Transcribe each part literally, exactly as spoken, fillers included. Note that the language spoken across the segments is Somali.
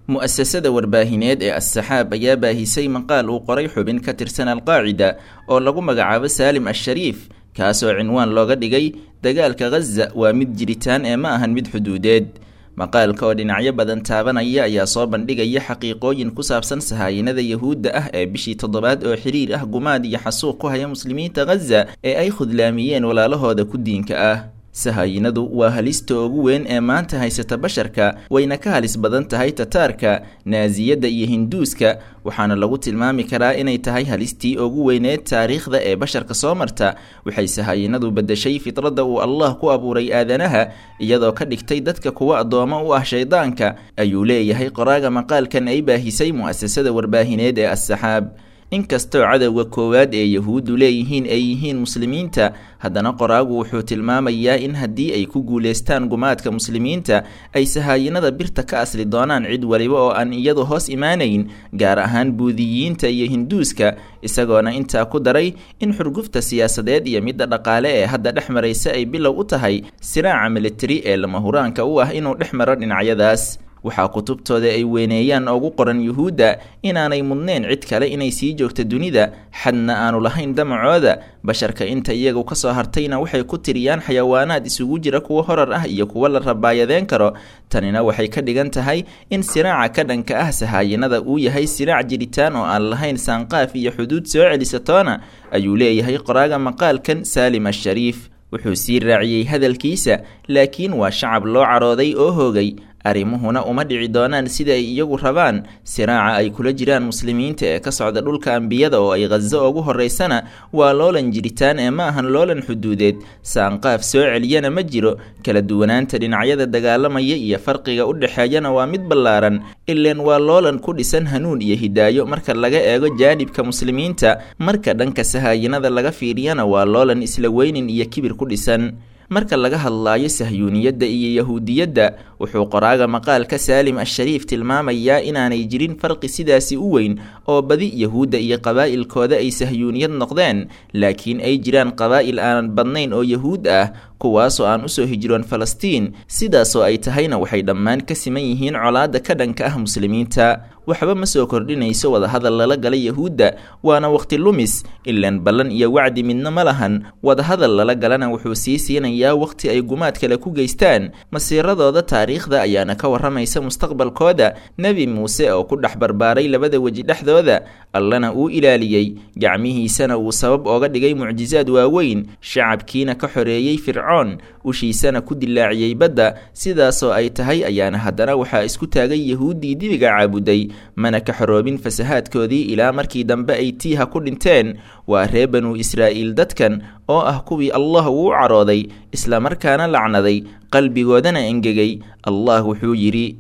mu'asasada warbaahineed ee as-saxaab ayaa baahisay maqaal uu qoray xubin ka tirsan alqaacida oo lagu magacaabo saalim ashariif kaasoo cinwaan looga dhigay dagaalka ghaza waa mid jiritaan ee ma ahan mid xuduudeed. maqaalka oo dhinacyo badan taabanaya ayaa soo bandhigaya xaqiiqooyin ku saabsan sahaayinada yahuudda ah ee bishii toddobaad oo xiriir ah gumaad iyo xasuuq ku haya muslimiinta ghaza ee ay khudlaamiyeen walaalahooda ku diinka ah. sahaayinadu waa halista ugu weyn ee maanta haysata basharka, wayna ka halis badan tahay tataarka, naasiyadda iyo hinduuska, waxaana lagu tilmaami karaa inay tahay halistii ugu weyneed taariikhda ee basharka soo marta. waxay sahaayinadu beddeshay fitradda uu allah ku abuuray aadanaha, iyadoo ka dhigtay dadka kuwa addoommo u ah shaydaanka, ayuu leeyahay qoraaga maqaalkan ay baahisay mu'asasada warbaahineed ee as-saxaab. inkastoo cadowga koowaad ee yahuuddu leeyihiin ay yihiin muslimiinta, haddana qoraagu wuxuu tilmaamayaa in haddii ay ku guulaystaan gumaadka muslimiinta ay sahaayinada birta ka asli doonaan cid waliba oo aan iyadu hoos imaanayn, gaar ahaan buudiyiinta iyo hinduuska, isagoona intaa ku daray in xurgufta siyaasadeed iyo midda dhaqaale ee hadda dhex maraysa ay bilow u tahay siraaca militari ee lama huraanka u ah inuu dhex maro dhinacyadaas. waxaa kutubtooda ay weyneeyaan ugu qoran yuhuudda inaanay mudnayn cid kale inay sii joogto dunida, xadna aanu lahayn damacooda. basharka inta iyagu ka soo hartayna waxay ku tiriyaan xayawaanaad isugu jira kuwo horar ah iyo kuwo la rabaayadeen karo. tanina waxay ka dhigan tahay in siraaca ka dhanka ah sahaayinada uu yahay siraac jiritaan oo aan lahayn saanqaaf iyo xuduud soo celisatoona, ayuu leeyahay qoraaga maqaalkan saalim ashariif. wuxuu sii raaciyey hadalkiisa, laakiin waa shacab loo carooday oo hoogay, arrimuhuna uma dhici doonaan sida ay iyagu rabaan. siraaca ay kula jiraan muslimiinta ee ka socda dhulka ambiyada oo ay ghazo ugu horeysana waa loolan jiritaan ee ma ahan loolan xuduudeed. saanqaaf soo celiyana ma jiro, kala duwanaanta dhinacyada dagaalamaya iyo farqiga u dhexeeyana waa mid ballaaran, ileen waa loolan ku dhisan hanuun iyo hidaayo marka laga eego jaanibka muslimiinta. marka dhanka sahaayinada laga fiiriyana waa loolan isla weynin iyo kibir ku dhisan. marka laga hadlaayo sahyuuniyadda iyo yahuudiyadda, wuxuu qoraaga maqaalka saalim ashariif tilmaamayaa inaanay jirin farqi sidaasi u weyn oo badi yahuudda iyo qabaa'ilkooda ay sahyuuniyad noqdeen, laakiin ay jiraan qabaa'il aanan badnayn oo yahuud ah kuwaasoo aan usoo hijroon falastiin. sidaasoo ay tahayna waxay dhammaan ka siman yihiin colaadda ka dhanka ah muslimiinta. waxba ma soo kordhinayso wadahadal lala gala yahuudda, waana waqti lumis, ilaan ballan iyo wacdi midna ma lahan. wadahadal lala galana wuxuu sii siinayaa waqti ay gumaad kale ku geystaan. masiiradooda taariikhda ayaana ka warramaysa mustaqbalkooda. nebi muuse oo ku dhex barbaaray labada weji dhexdooda, allana uu ilaaliyey, gacmihiisana uu sabab ooga dhigay mucjizaad waaweyn, shacabkiina ka xoreeyey fircoon, ushiisana ku dilaaciyey badda. sidaasoo ay tahay ayaana haddana waxaa isku taagay yahuuddii dibiga caabuday, mana ka xoroobin fasahaadkoodii ilaa markii dambe ay tiiha ku dhinteen. waa ree banu israa'iil dadkan oo ah kuwii allah uu carooday isla markaana lacnaday, qalbigoodana engegay. allah wuxuu yidhi: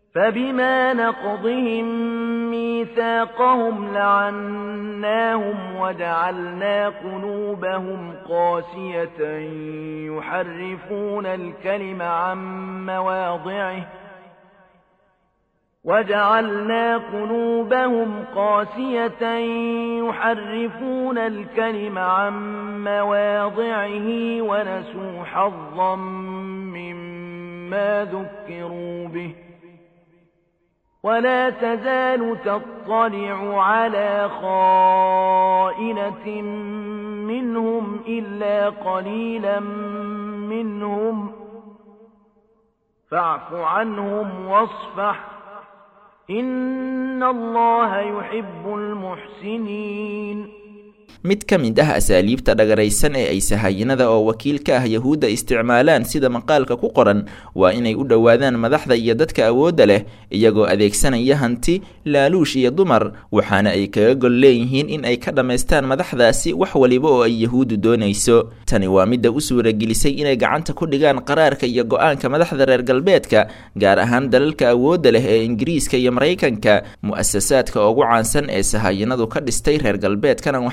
فبما نقضهم ميثاقهم لعناهم وجعلنا قلوبهم قاسية يحرفون الكلم عن مواضعه وجعلنا قلوبهم قاسية يحرفون الكلم عن مواضعه ونسوا حظا مما ذكروا به ولا تزال تطلع على خائنة منهم إلا قليلا منهم فاعف عنهم واصفح إن الله يحب المحسنين. mid ka mid ah asaaliibta dhagaraysan ee ay sahaayinada oo wakiil ka ah yahuudda isticmaalaan sida maqaalka ku qoran waa inay u dhowaadaan madaxda iyo dadka awoodda leh iyagoo adeegsanaya hanti, laaluush iyo dumar, waxaana ay kaga gol leeyihiin in ay ka dhammaystaan madaxdaasi wax waliba oo ay yahuuddu doonayso. tani waa midda u suuragelisay inay gacanta ku dhigaan qaraarka iyo go-aanka madaxda reer galbeedka, gaar ahaan dalalka awoodda leh ee ingiriiska iyo maraykanka. mu'asasaadka ugu caansan ee sahaayinadu ka dhistay reer galbeedkana waxaa ka mid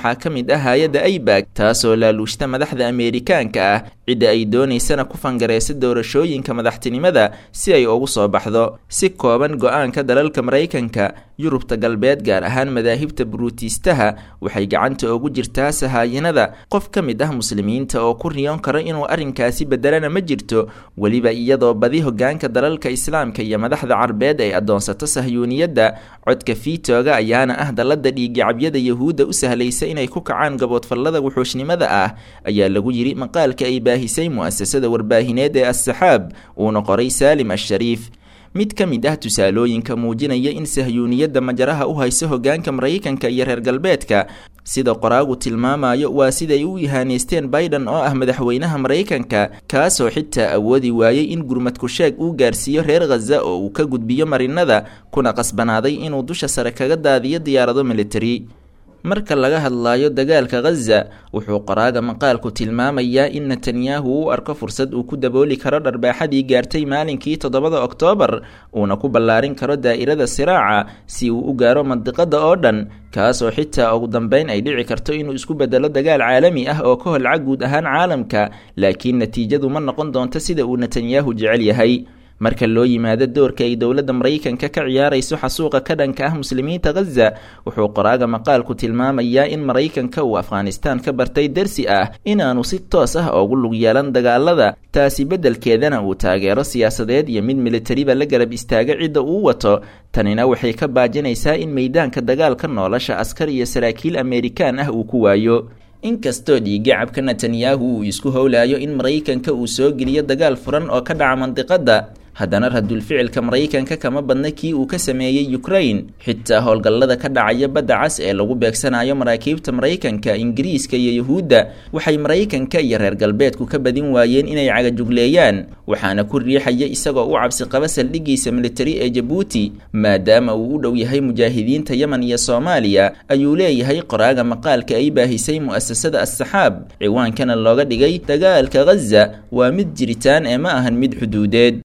mid ah hay-adda aybag taasoo laaluushta madaxda ameerikaanka ah cidda ay doonaysana ku fangareysa doorashooyinka madaxtinimada si ay ugu soo baxdo. si kooban go-aanka dalalka maraykanka yurubta galbeed gaar ahaan madaahibta buruutiistaha waxay gacanta ugu jirtaa sahaayinada. qof ka mid ah muslimiinta oo ku riyoon karo inuu arrinkaasi bedelana ma jirto, weliba iyadoo badi hogaanka dalalka islaamka iyo madaxda carbeed ay adoonsato sahyuuniyadda. codka fiitooga ayaana ah dalada dhiigacabyada yahuudda u sahlaysa inay ku kacaan gaboodfallada wuxuushnimada ah, ayaa lagu yidhi maqaalka ay baahisay mu'asasada warbaahineed ee as-saxaab uuna qoray saalim ashariif. mid ka mid ah tusaalooyinka muujinaya in sahyuuniyadda majaraha u hayso hogaanka maraykanka iyo reer galbeedka sida qoraagu tilmaamayo waa siday u ihaaneysteen Biden oo ah madaxweynaha maraykanka, kaasoo xitaa awoodi waayey in gurmadku sheeg uu gaarsiiyo reer Gaza oo uu ka gudbiyo marinada, kuna qasbanaaday inuu dusha sare kaga daadiyo diyaarado military. marka laga hadlayo dagaalka Gaza wuxuu qoraaga maqaalku tilmaamayaa in Netanyahu uu arko fursad uu ku dabooli karo dharbaaxadii gaartay maalinkii toddobada Oktoobar uuna ku ballaarin karo daa'irada siraaca si uu u gaaro mandiqada oo dhan, kaasoo xitaa ugu dambeyn ay dhici karto inuu isku bedelo dagaal caalami ah oo ka holca guud ahaan caalamka, laakiin natiijadu ma noqon doonto sida uu Netanyahu jecel yahay. marka loo yimaado doorka ay dowladda Maraykanka ka ciyaarayso xasuuqa ka dhanka ah muslimiinta Gaza wuxuu qoraaga maqaalku tilmaamayaa in Maraykanka uu Afghanistan ka bartay darsi ah inaanu si toos ah ugu lug yeelan dagaalada, taasi beddelkeedana uu taageero siyaasadeed iyo mid militariba la garab istaaga cidda uu wato. tanina waxay ka baajinaysaa in meeydaanka dagaalka nolosha askar iyo saraakiil Ameerikaan ah uu ku waayo. inkastoo dhiigacabka Netanyahu uu isku howlayo in Maraykanka uu soo geliyo dagaal furan oo ka dhaca mandiqada, haddana radul ficilka Maraykanka kama badna kii uu ka sameeyay Ukraine. xitaa howlgallada ka dhacaya badda cas ee lagu beegsanayo maraakiibta Maraykanka, Ingiriiska iyo Yahuudda waxay Maraykanka iyo reer galbeedku ka badin waayeen inay cagajugleeyaan, waxaana ku riixaya isagoo u cabsi qaba saldhigiisa military ee Djibouti maadaama uu u dhow yahay mujaahidiinta Yemen iyo Soomaaliya, ayuu leeyahay qoraaga maqaalka ay baahisay mu'asasada as-saxaab. ciwaankana looga dhigay dagaalka Gaza waa mid jiritaan ee ma ahan mid xuduudeed.